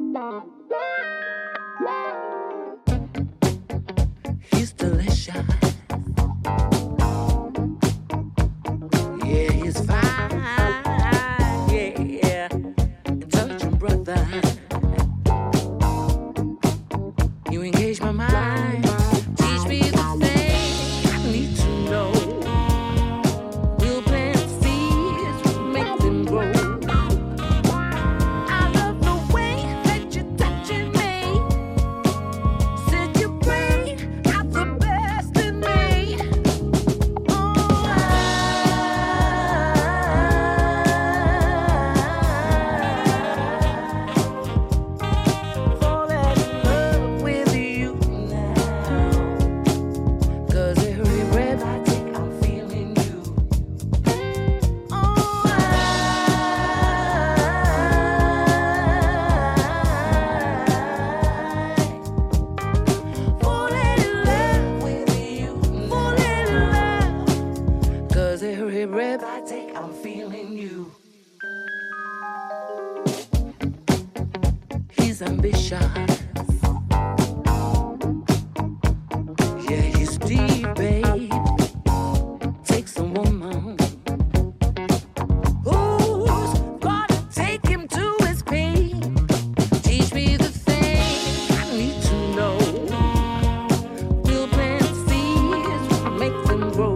He's delicious. Yeah, he's fine. Yeah, intelligent brother. You engage my mind. Teach me the things I need to know. We'll plant seeds, make them grow. I love the way that you're touching me. Said your brain got the best in me. Oh, fall in love with you now. 'Cause every breath I take, I'm feeling you. Oh, fall in love with you. Fall in love. 'Cause every breath I take, I'm feeling you. He's ambitious. Yeah, he's deep, babe. Takes a woman who's gonna take him to his peak. Teach me the things I need to know. We'll plant seeds, make them grow.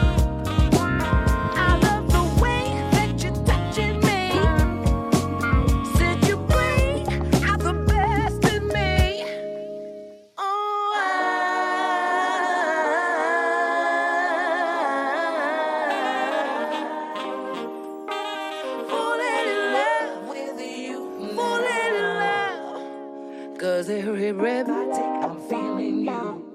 I love the way that you're touching me. Said you bring out the best in me. Oh, falling in love with you. Falling in love. 'Cause every breath I take, I'm feeling you.